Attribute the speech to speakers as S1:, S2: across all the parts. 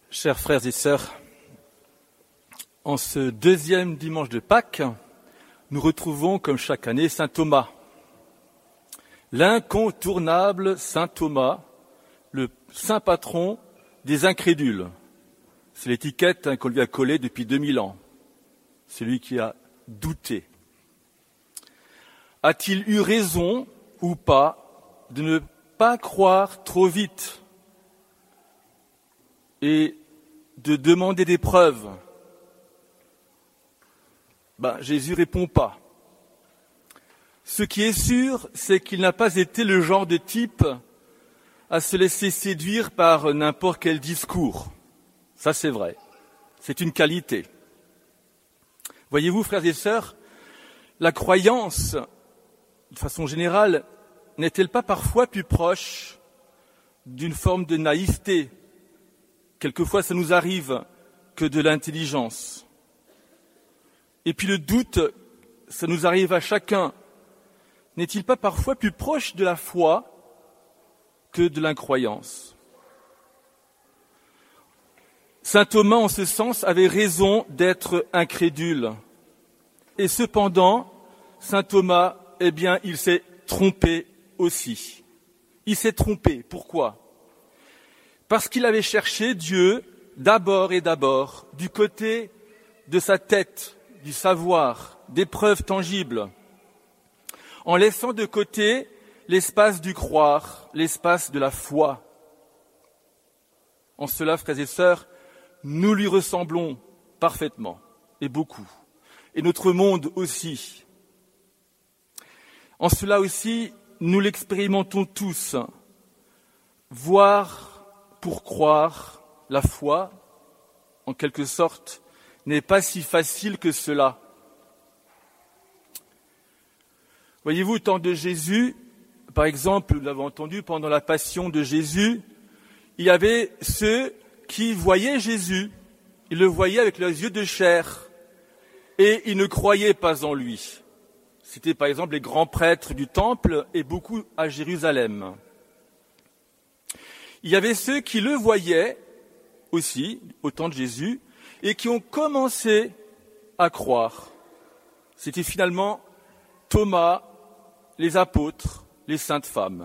S1: Chers frères et sœurs, en ce deuxième dimanche de Pâques, nous retrouvons, comme chaque année, saint Thomas. L'incontournable saint Thomas, le saint patron des incrédules. C'est l'étiquette qu'on lui a collée depuis 2000 ans. Celui qui a douté. A-t-il eu raison ou pas de ne pas croire trop vite et de demander des preuves? Jésus répond pas. Ce qui est sûr, c'est qu'il n'a pas été le genre de type à se laisser séduire par n'importe quel discours. Ça, c'est vrai. C'est une qualité. Voyez-vous, frères et sœurs, la croyance, de façon générale, n'est-elle pas parfois plus proche d'une forme de naïveté? Quelquefois, ça nous arrive que de l'intelligence. Et puis le doute, ça nous arrive à chacun. N'est-il pas parfois plus proche de la foi que de l'incroyance? Saint Thomas, en ce sens, avait raison d'être incrédule. Et cependant, Saint Thomas, il s'est trompé aussi. Il s'est trompé. Pourquoi? Parce qu'il avait cherché Dieu d'abord et d'abord du côté de sa tête, du savoir, des preuves tangibles, en laissant de côté l'espace du croire, l'espace de la foi. En cela, frères et sœurs, nous lui ressemblons parfaitement, et beaucoup, et notre monde aussi. En cela aussi, nous l'expérimentons tous. Voir pour croire, la foi, en quelque sorte, n'est pas si facile que cela. Voyez-vous, au temps de Jésus, par exemple, nous l'avons entendu pendant la passion de Jésus, il y avait ceux qui voyaient Jésus, ils le voyaient avec leurs yeux de chair, et ils ne croyaient pas en lui. C'était par exemple les grands prêtres du temple et beaucoup à Jérusalem. Il y avait ceux qui le voyaient aussi, au temps de Jésus, et qui ont commencé à croire. C'était finalement Thomas, les apôtres, les saintes femmes.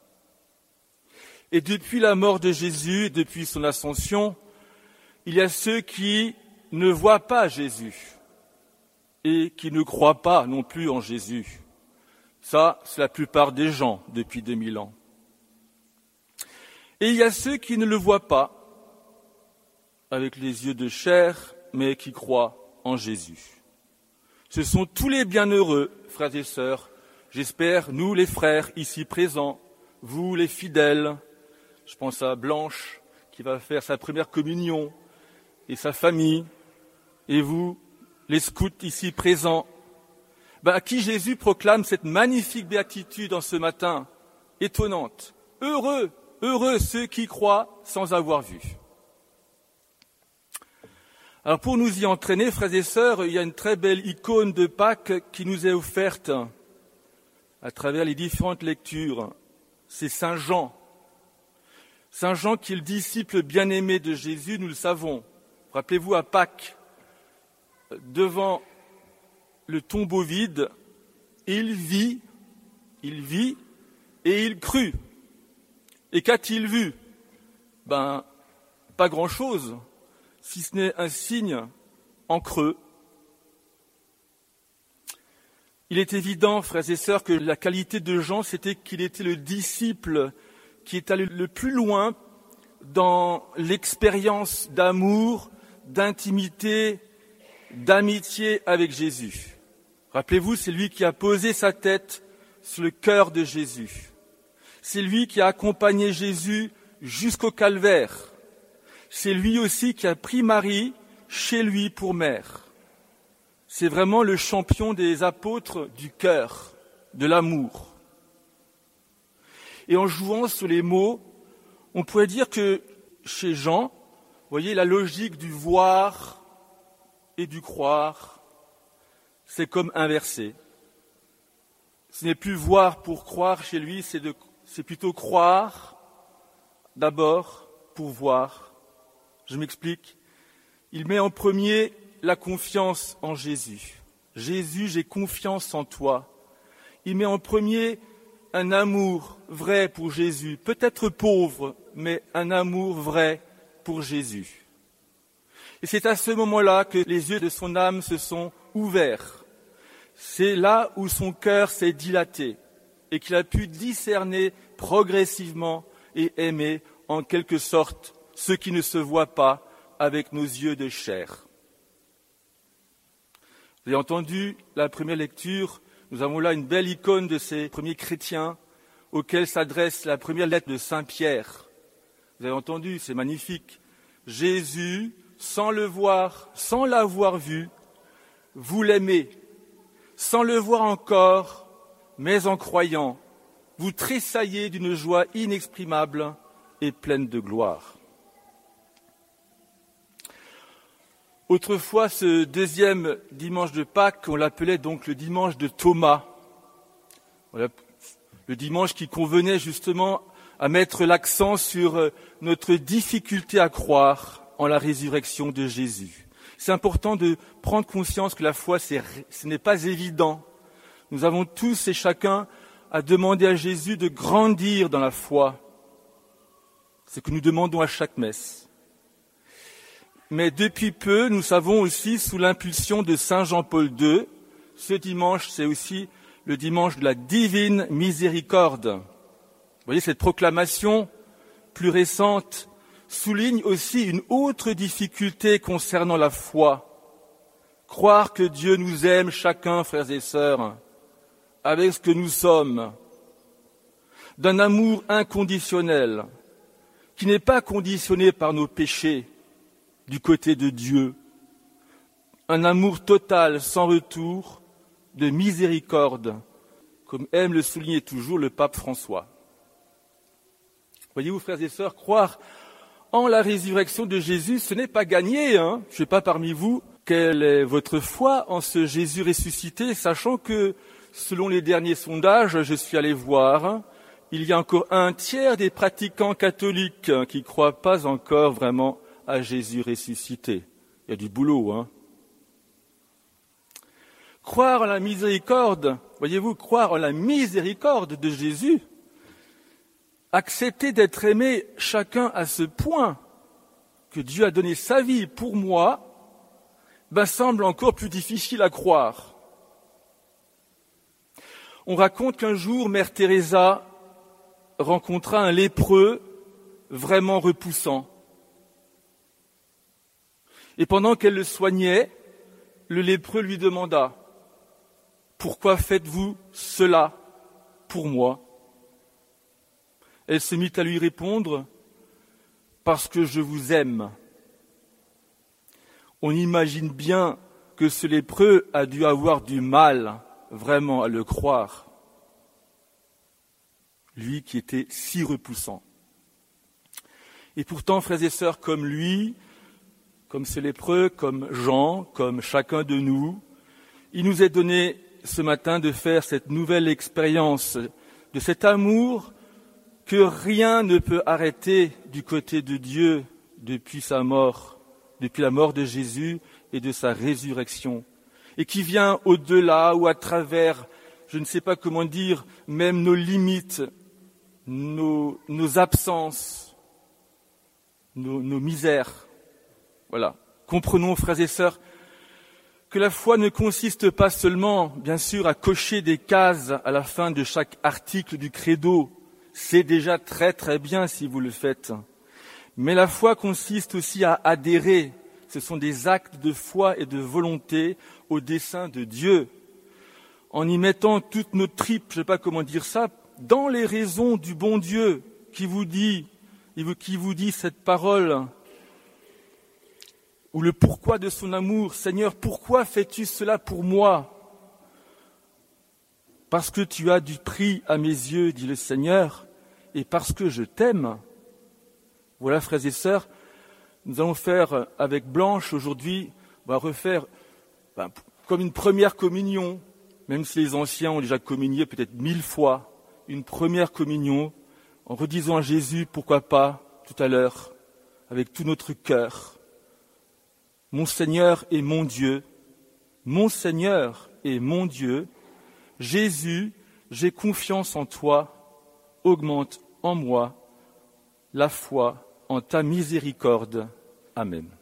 S1: Et depuis la mort de Jésus, depuis son ascension, il y a ceux qui ne voient pas Jésus et qui ne croient pas non plus en Jésus. Ça, c'est la plupart des gens depuis 2000 ans. Et il y a ceux qui ne le voient pas avec les yeux de chair, mais qui croient en Jésus. Ce sont tous les bienheureux, frères et sœurs, j'espère, nous les frères ici présents, vous les fidèles, je pense à Blanche qui va faire sa première communion et sa famille, et vous, les scouts ici présents, à qui Jésus proclame cette magnifique béatitude en ce matin, étonnante. Heureux, heureux ceux qui croient sans avoir vu. Alors pour nous y entraîner, frères et sœurs, il y a une très belle icône de Pâques qui nous est offerte à travers les différentes lectures. C'est Saint Jean. Saint Jean qui est le disciple bien-aimé de Jésus, nous le savons. Rappelez-vous à Pâques, devant le tombeau vide, il vit et il crut. Et qu'a-t-il vu? Pas grand-chose, si ce n'est un signe en creux. Il est évident, frères et sœurs, que la qualité de Jean, c'était qu'il était le disciple qui est allé le plus loin dans l'expérience d'amour, d'intimité, d'amitié avec Jésus. Rappelez-vous, c'est lui qui a posé sa tête sur le cœur de Jésus. C'est lui qui a accompagné Jésus jusqu'au calvaire. C'est lui aussi qui a pris Marie chez lui pour mère. C'est vraiment le champion des apôtres du cœur, de l'amour. Et en jouant sur les mots, on pourrait dire que chez Jean, vous voyez, la logique du voir et du croire, c'est comme inversé. Ce n'est plus voir pour croire chez lui, c'est plutôt croire d'abord pour voir Je m'explique. Il met en premier la confiance en Jésus. Jésus, j'ai confiance en toi. Il met en premier un amour vrai pour Jésus, peut-être pauvre, mais un amour vrai pour Jésus. Et c'est à ce moment-là que les yeux de son âme se sont ouverts. C'est là où son cœur s'est dilaté et qu'il a pu discerner progressivement et aimer en quelque sorte ce qui ne se voit pas avec nos yeux de chair. Vous avez entendu la première lecture, nous avons là une belle icône de ces premiers chrétiens auxquels s'adresse la première lettre de Saint Pierre. Vous avez entendu, c'est magnifique. Jésus, sans le voir, sans l'avoir vu, vous l'aimez, sans le voir encore, mais en croyant, vous tressaillez d'une joie inexprimable et pleine de gloire. Autrefois, ce deuxième dimanche de Pâques, on l'appelait donc le dimanche de Thomas. Voilà, le dimanche qui convenait justement à mettre l'accent sur notre difficulté à croire en la résurrection de Jésus. C'est important de prendre conscience que la foi, ce n'est pas évident. Nous avons tous et chacun à demander à Jésus de grandir dans la foi. C'est ce que nous demandons à chaque messe. Mais depuis peu, nous savons aussi, sous l'impulsion de Saint Jean-Paul II, ce dimanche, c'est aussi le dimanche de la divine miséricorde. Vous voyez, cette proclamation plus récente souligne aussi une autre difficulté concernant la foi. Croire que Dieu nous aime chacun, frères et sœurs, avec ce que nous sommes, d'un amour inconditionnel, qui n'est pas conditionné par nos péchés, du côté de Dieu, un amour total, sans retour, de miséricorde, comme aime le souligner toujours le pape François. Voyez-vous, frères et sœurs, croire en la résurrection de Jésus, ce n'est pas gagné. Je ne sais pas parmi vous quelle est votre foi en ce Jésus ressuscité, sachant que, selon les derniers sondages, je suis allé voir, il y a encore un tiers des pratiquants catholiques qui ne croient pas encore vraiment à Jésus ressuscité. Il y a du boulot, Croire en la miséricorde, voyez-vous, croire en la miséricorde de Jésus, accepter d'être aimé chacun à ce point que Dieu a donné sa vie pour moi, semble encore plus difficile à croire. On raconte qu'un jour, Mère Teresa rencontra un lépreux vraiment repoussant. Et pendant qu'elle le soignait, le lépreux lui demanda « Pourquoi faites-vous cela pour moi ?» Elle se mit à lui répondre « Parce que je vous aime ». On imagine bien que ce lépreux a dû avoir du mal vraiment à le croire, lui qui était si repoussant. Et pourtant, frères et sœurs, comme lui, comme ce lépreux, comme Jean, comme chacun de nous, il nous est donné ce matin de faire cette nouvelle expérience de cet amour que rien ne peut arrêter du côté de Dieu depuis sa mort, depuis la mort de Jésus et de sa résurrection, et qui vient au-delà ou à travers, je ne sais pas comment dire, même nos limites, nos absences, nos misères. Voilà. Comprenons, frères et sœurs, que la foi ne consiste pas seulement, bien sûr, à cocher des cases à la fin de chaque article du credo. C'est déjà très très bien si vous le faites. Mais la foi consiste aussi à adhérer. Ce sont des actes de foi et de volonté au dessein de Dieu. En y mettant toutes nos tripes, je ne sais pas comment dire ça, dans les raisons du bon Dieu qui vous dit cette parole, ou le pourquoi de son amour. Seigneur, pourquoi fais-tu cela pour moi ? Parce que tu as du prix à mes yeux, dit le Seigneur, et parce que je t'aime. Voilà, frères et sœurs, nous allons faire avec Blanche aujourd'hui, on va refaire comme une première communion, même si les anciens ont déjà communié peut-être 1000 fois, une première communion, en redisant à Jésus, pourquoi pas, tout à l'heure, avec tout notre cœur. Mon Seigneur et mon Dieu, mon Seigneur et mon Dieu, Jésus, j'ai confiance en toi, augmente en moi la foi en ta miséricorde. Amen.